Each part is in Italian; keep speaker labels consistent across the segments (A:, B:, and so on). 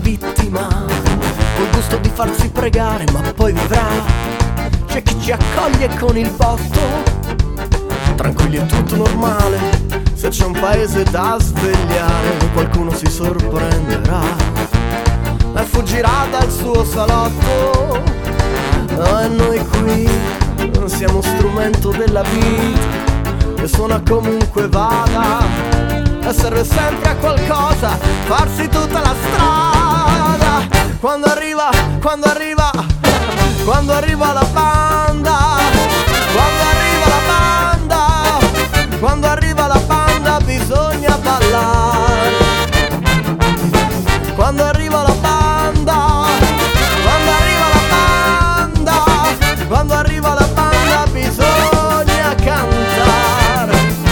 A: vittima, col gusto di farsi pregare, ma poi vivrà. C'è chi ci accoglie con il botto, tranquilli è tutto normale. Se c'è un paese da svegliare, qualcuno si sorprenderà e fuggirà dal suo salotto. E noi qui siamo strumento della vita, che suona comunque vada, e serve sempre a qualcosa farsi tutta la strada. Quando arriva, quando arriva, quando arriva la banda, quando arriva la banda, quando arriva la banda bisogna ballare. Quando arriva la banda, quando arriva la banda, quando arriva la banda bisogna cantare.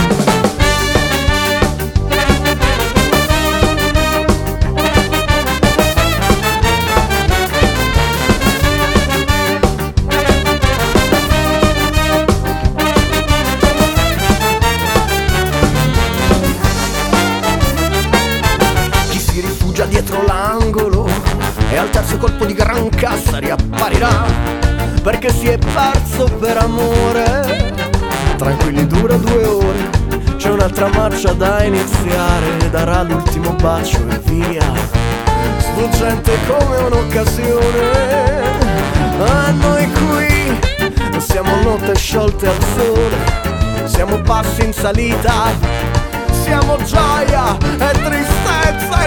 A: Dietro l'angolo e al terzo colpo di gran cassa riapparirà, perché si è perso per amore. Tranquilli, dura 2 ore, c'è un'altra marcia da iniziare, darà l'ultimo bacio e via, sfuggente come un'occasione. A noi qui siamo note sciolte al sole, siamo passi in salita, siamo gioia e tristezza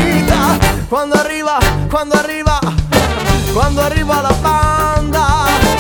A: infinita. Quando arriva, quando arriva, quando arriva la banda,